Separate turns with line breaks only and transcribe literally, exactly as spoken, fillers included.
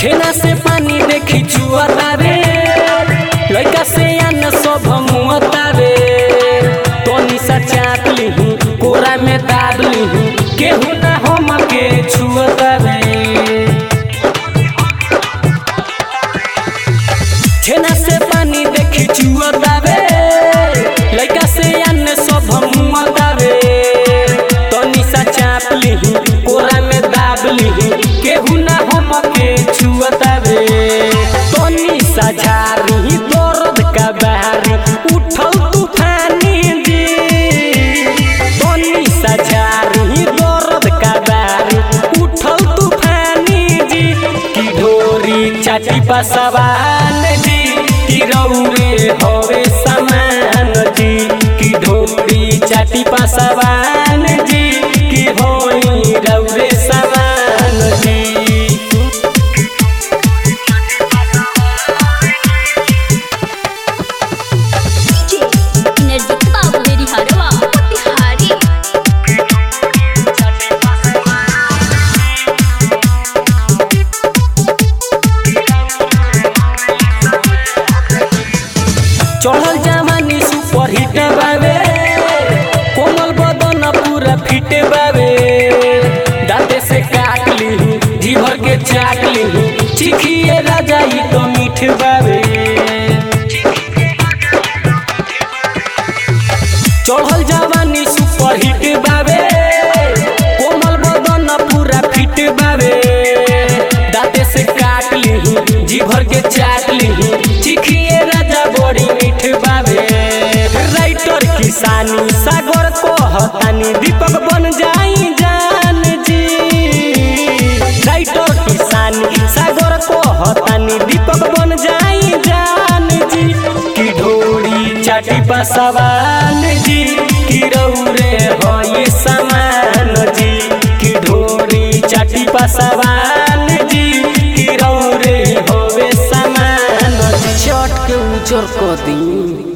छेना से पानी देखी चुआतावे लइका से आन सब मुआतावे तोनी सा चाट लिही कोरा में दाब लिही केहू ना हमके छुआतावे छेना से पानी देखी चुआतावे लइका से आन सब मुआतावे तोनी सा चाट लिही कोरा में दाब लिही केहू ना हमके छुआतावे तोनी सा झारी दर्द का बहारी उठल तूफानी जी तोनी सा झारी दर्द का बहारी उठल तूफानी जी की ढोरी चाची पसवान जी की रौरे होवे समान जी की ढोरी चाची पसवान जी की होई रौरे समान जी। चढ़ल जवानी सुपर हिट बावे कोमल बदन पूरा फिट बावे दांते से काट ली जी भर के चाट ली चिखिए राजा ही तो मीठ बावे चढ़ल जवानी सुपर हिट बावे कोमल बदन पूरा फिट बावे दांते से काट ली जी भर के चाट ली चिखिए राजा बड़ी मीठ बावे राइटर किसानी सागर को हतानी दीपक बन जाई जान जी राइटर किसानी सागर को हतानी दीपक बन जाई जान जी की ढोरी चाटी पसवान जी की रौरे होई समान जी की ढोरी चाटी पसवान जी की रौरे होवे समान चट के उजर को दी।